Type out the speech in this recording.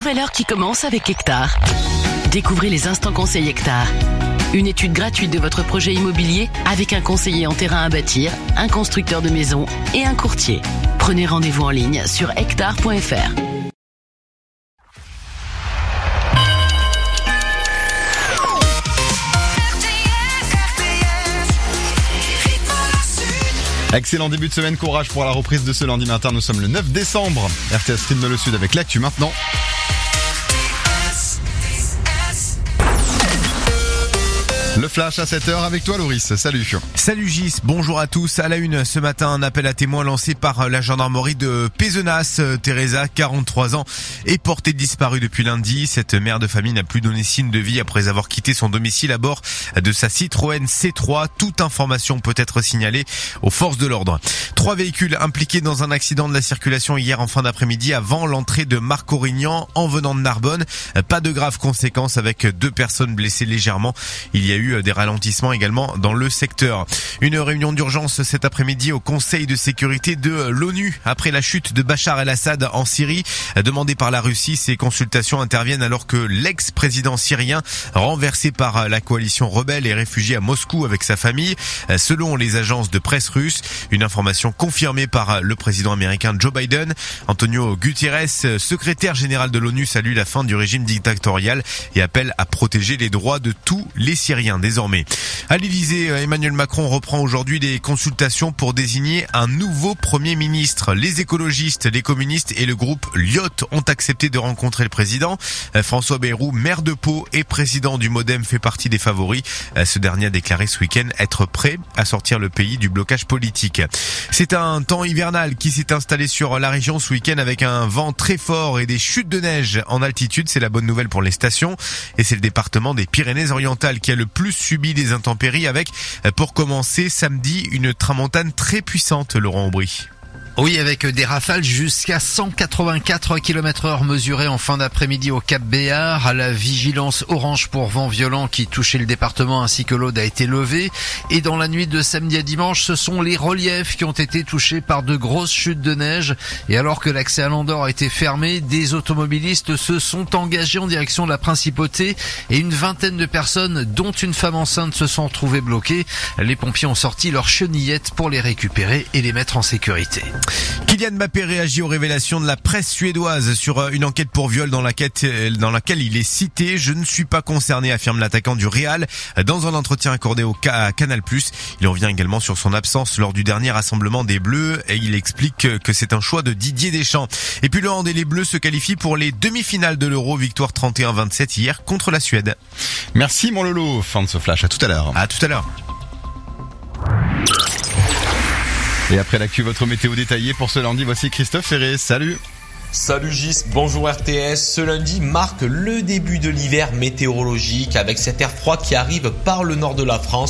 nouvelle heure qui commence avec Hectare. Découvrez les instants conseils Hectare. Une étude gratuite de votre projet immobilier avec un conseiller en terrain à bâtir, un constructeur de maisons et un courtier. Prenez rendez-vous en ligne sur hectare.fr. Excellent début de semaine, courage pour la reprise de ce lundi matin. Nous sommes le 9 décembre. RTS Rythme le Sud avec l'actu maintenant. Le flash à 7h avec toi Loris, salut. Salut Gis, bonjour à tous. À la une ce matin, un appel à témoins lancé par la gendarmerie de Pézenas. Teresa, 43 ans, est portée disparue depuis lundi. Cette mère de famille n'a plus donné signe de vie après avoir quitté son domicile à bord de sa Citroën C3. Toute information peut être signalée aux forces de l'ordre. 3 véhicules impliqués dans un accident de la circulation hier en fin d'après-midi avant l'entrée de Marc-Aurignan en venant de Narbonne. Pas de graves conséquences avec 2 personnes blessées légèrement. Il y a eu des ralentissements également dans le secteur. Une réunion d'urgence cet après-midi au Conseil de sécurité de l'ONU après la chute de Bachar el-Assad en Syrie. Demandée par la Russie, ces consultations interviennent alors que l'ex-président syrien, renversé par la coalition rebelle, est réfugié à Moscou avec sa famille. Selon les agences de presse russes, une information confirmée par le président américain Joe Biden. Antonio Guterres, secrétaire général de l'ONU, salue la fin du régime dictatorial et appelle à protéger les droits de tous les Syriens désormais. À l'Élysée, Emmanuel Macron reprend aujourd'hui les consultations pour désigner un nouveau Premier ministre. Les écologistes, les communistes et le groupe Lyot ont accepté de rencontrer le président. François Bayrou, maire de Pau et président du MoDem, fait partie des favoris. Ce dernier a déclaré ce week-end être prêt à sortir le pays du blocage politique. C'est un temps hivernal qui s'est installé sur la région ce week-end avec un vent très fort et des chutes de neige en altitude. C'est la bonne nouvelle pour les stations. Et c'est le département des Pyrénées-Orientales qui a le plus subi des intempéries avec, pour commencer, samedi, une tramontane très puissante, Laurent Aubry. Oui, avec des rafales jusqu'à 184 km/h mesurées en fin d'après-midi au Cap Béar. La vigilance orange pour vent violent qui touchait le département ainsi que l'Aude a été levée. Et dans la nuit de samedi à dimanche, ce sont les reliefs qui ont été touchés par de grosses chutes de neige. Et alors que l'accès à l'Andorre a été fermé, des automobilistes se sont engagés en direction de la principauté et une vingtaine de personnes, dont une femme enceinte, se sont retrouvées bloquées. Les pompiers ont sorti leurs chenillettes pour les récupérer et les mettre en sécurité. Kylian Mbappé réagit aux révélations de la presse suédoise sur une enquête pour viol dans laquelle il est cité. Je ne suis pas concerné, affirme l'attaquant du Real dans un entretien accordé à Canal+. Il revient également sur son absence lors du dernier rassemblement des Bleus et il explique que c'est un choix de Didier Deschamps. Et puis le hand et les Bleus se qualifient pour les demi-finales de l'Euro, victoire 31-27 hier contre la Suède. Merci mon Lolo, fin de ce flash, à tout à l'heure. À tout à l'heure. Et après l'actu, votre météo détaillée pour ce lundi, voici Christophe Ferré, salut. Salut Gis, bonjour RTS. Ce lundi marque le début de l'hiver météorologique avec cet air froid qui arrive par le nord de la France.